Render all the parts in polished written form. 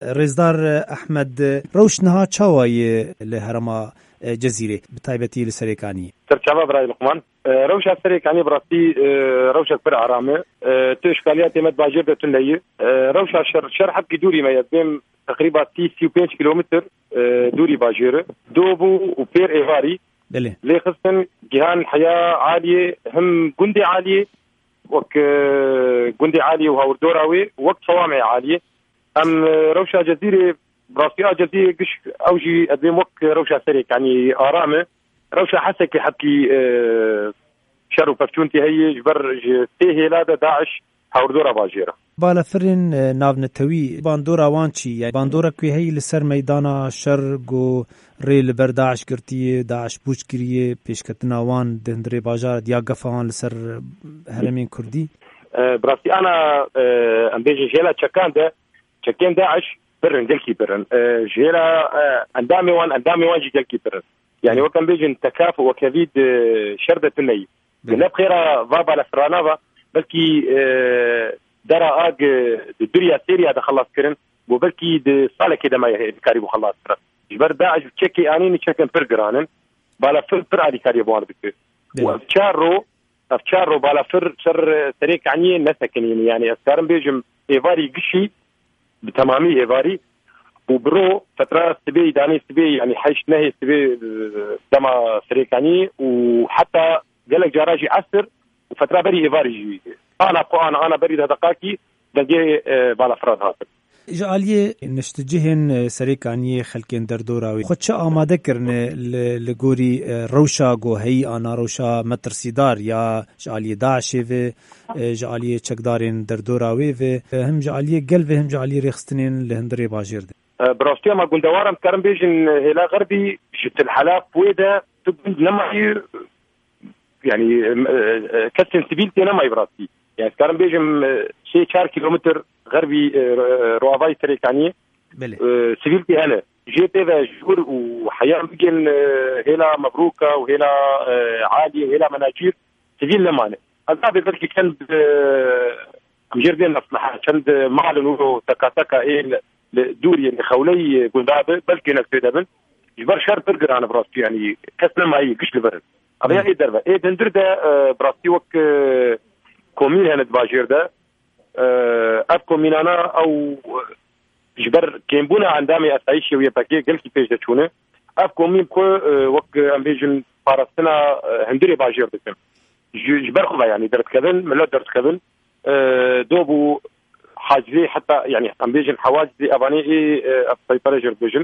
رزدار احمد روشنها چاوای لهرما جزيرة بتايبتي لسريكاني ترشابا براي لقمان روشة سريكاني براسي روشة كبير عرامة تشكاليات مد باجر ده تنلي روشة شر حب دوري ما يدم تقريبا 35 كيلومتر دوري باجر دوبو وبير ايفاري ليه خصن جهان حياة عالية هم جندي عالية وك جندي عالية وهوردوراوي وقت صوامع عالية ام روشة جزيرة براسية جزيرة قش اوجي قدم وك روشة سريك يعني ارامة روشة حسك حبكي شر وفتشونتي هي جبر تيه لادا داعش هوردورا باجيرة بالا فرين ناف نتوي باندورا وانشي يعني باندورا كوي هي لسر ميدانا شرق و ريل بر داعش كرتيه داعش بوش كريه بيشكتنا وان دهندري باجار ديا قفوان لسر هرمين كردي براسي انا ام بيجي جيلا تشكان داعش برن دلكي برن جيلا اندامي وان جي دلكي برن يعني وكان بيجي تكافؤ وكبيد شردة الني لا بخيرا فابا لفرانافا بلكي درا اج الدنيا سيريا دخلص كرن وبلكي صالة كده ما يكاريبو خلاص جبر داعش تشكي اني تشكن برجرانن بالا فر على كاريبو انا بكتير وافشارو بالا فر شر سريك عني نسكن يعني اسكارن بيجم ايفاري قشي بتمامي ايفاري وبرو فترة سبي داني سبي يعني حيش نهي سبي دما سريك عني وحتى قالك جراجي عسر وفترة بري ايفاري انا بري دقاكي دقي بالا فراد هاتف جاليه نشتجهن سريكانيه خلكين دردوراوي خدش آماده کرنه لگوری روشا گو هی آنا روشا مترسیدار یا جاليه داعشی و جاليه چکدارین دردوراوی و هم جاليه قل و هم جاليه رخستنین لهندري باجير ده براستي ما قول دوارم كرم بيجن هلا غربي جت الحلاق ويدا تبند نمعي يعني كسن سبيلتي نمعي براستي يعني كرم بيجم شيء 4 كيلومتر غربي روافاي تريكاني سبيلتي انا جيت هذا جور وحياه بيجن هلا مبروكه وهلا عاليه وهلا مناجير سبيل لمانه هذا بذلك كان مجردين مصلحه كان معلن تكاتكا ايه دوري اللي خولي قندابه بلكي نكتدبن جبر شر برجر انا براستي يعني كسنا ما هي قش لبرد ابي اي دربه ايه دندر ده براستي وك كومين هنا باجير ده اب كومين انا او جبر كيمبونا عندامي اسايشي ويا باكي قال كيفاش تشونه اب كومين كو وك امبيجن باراستنا هندري باجير ده جبر خذا يعني درت كذن ملا درت كذن دوبو حاجزي حتى يعني امبيجن حواجزي اباني اي السيطره جربجن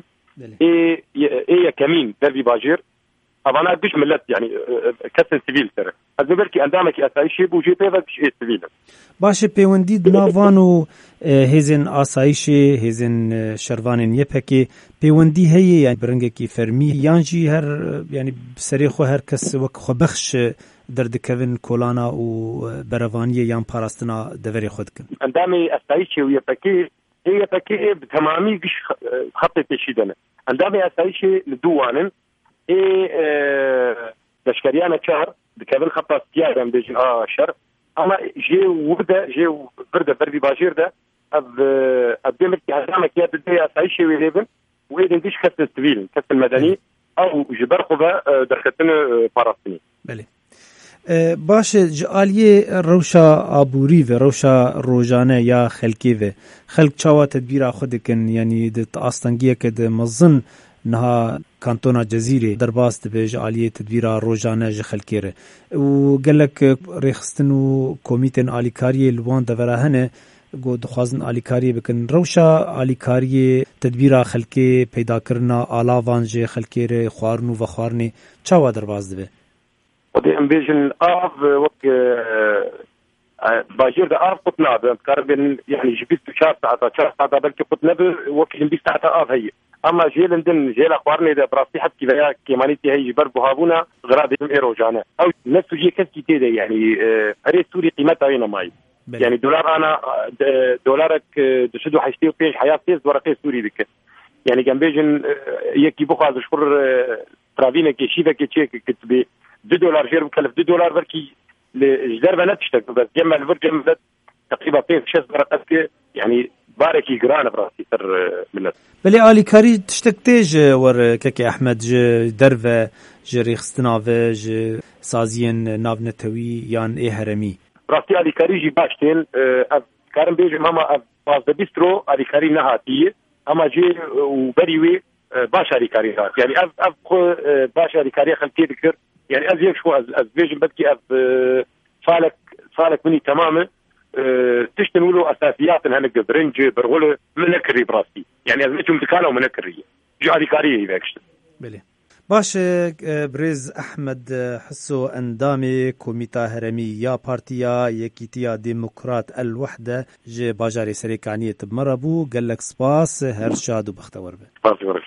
اي كمين دربي باجير ابانا بيش ملت يعني كسن سيفيل ترى هذا بركي عندامك اسايشي بوجي بيفك شيء سيفيل باش بيونديد نافانو هزن اسايشي هزن شروانن يبكي بيوندي هي يعني برنگكي فرمي يانجي هر يعني بسريخو هر كس وك خبخش درد كevin كولانا و بروانيه يان باراستنا دوري خودك عندامي اسايشي ويبكي هي بكي بتمامي خط تشيدنا عندامي اسايشي لدوانن دشكريانا شهر بكابل خطا سيارة مديجن شهر اما جي برده بربي باجير ده ابدمك عندامك يا بدي اسايشي ويليبن ويدن ديش كسر سبيل كسر المدني او جبر خبا درختن باراستني بله باش جاليه روشا ابوري و روشا روجانه یا خلکی و خلق چاوا تدبیر خودکن یعنی د استانگیه کد مزن نها کانتونا جزیره درباست به جاليه تدبیر روجانه ج خلکیره و گلک رخصتن و کمیتن الیکاری لوان دورهنه گو دخوازن الیکاری بکن روشا الیکاری تدبیر خلکی پیدا کرنا آلاوان ج خلکیره خوارنو و خوارنه چاوا درباز ده ودي امبيجن وقت باجير ده قطنا بكاربن يعني جبت 4 ساعات بلكي قطنا وقت جنبي ساعات هي اما جيل عندن جيل اخبارني ده براسي حد كيفيا كيمانيتي هي جبر بوهابونا غرابي ايرو جانا او نفس جي كسكي كده يعني فريق سوري قيمتها هنا ماي يعني دولار انا دولارك دشدو حيشتي فيه حياه فيز ورقه سوري بك يعني جنبيجن يكي بوخاز شهور ترافينا كي شيفا كي تشيك كتبي $2 جير مكلف $2 بركي الجدار بنات تشتغل بس جمع الفرق تقريبا فيه 6 ورقات يعني باركي قران براسي سر ملت بلي آلیکاری تشتکتیج ور که احمد ج درو ج ریخستناوه ج سازین ناونتوی یان ای هرمی براسي آلیکاری جی باشتین کارم بیجم اما باز بیسترو آلیکاری نهاتی اما جی و بریوی باش آلیکاری نهات يعني اف باش آلیکاری خلقی ذكر يعني از يكشفو از بیجم بدکی اف فالك مني تماما تشتنولو اساسيات هنك برنج برغله منكري براسي يعني ازمتهم دكانه ومنكريه جو آلیکاری يبكشت بله باش برز احمد حسو اندامي كوميتا هرمي يا بارتيا يكيتيا ديمقراط الوحدة ج باجاري سريكانية بمربو قال لك سباس هرشاد وبختور به